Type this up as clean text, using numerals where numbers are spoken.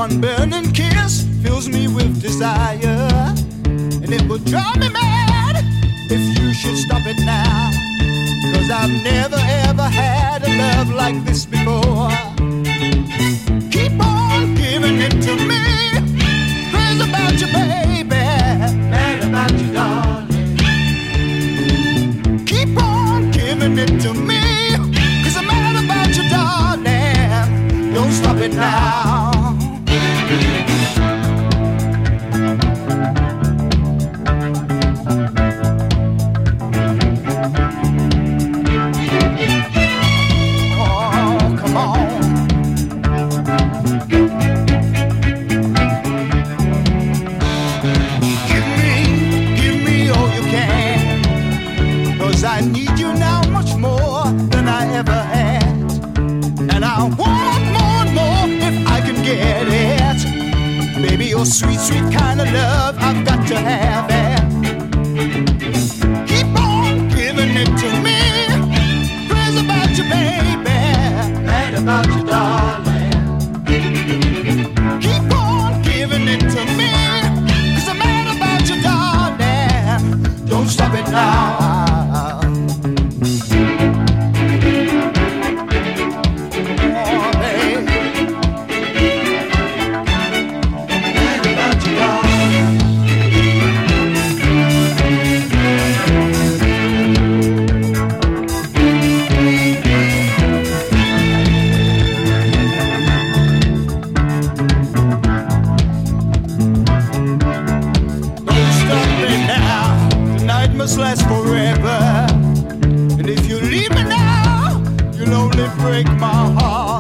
One burning kiss fills me with desire, and it would drive me mad if you should stop it now. 'Cause I've never ever had a love like this before. Keep on giving it to me, crazy about you, baby, mad about you, darling. Keep on giving it to me, 'cause I'm mad about you, darling. Don't stop it now. I need you now much more than I ever had, and I want more and more if I can get it. Baby, your sweet, sweet kind of love, I've got to have it. Keep on giving it to me, crazy about you, baby, mad about you, darling. Keep on giving it to me, 'cause I'm mad about you, darling. Don't stop it now. Must last forever, and if you leave me now, you'll only break my heart.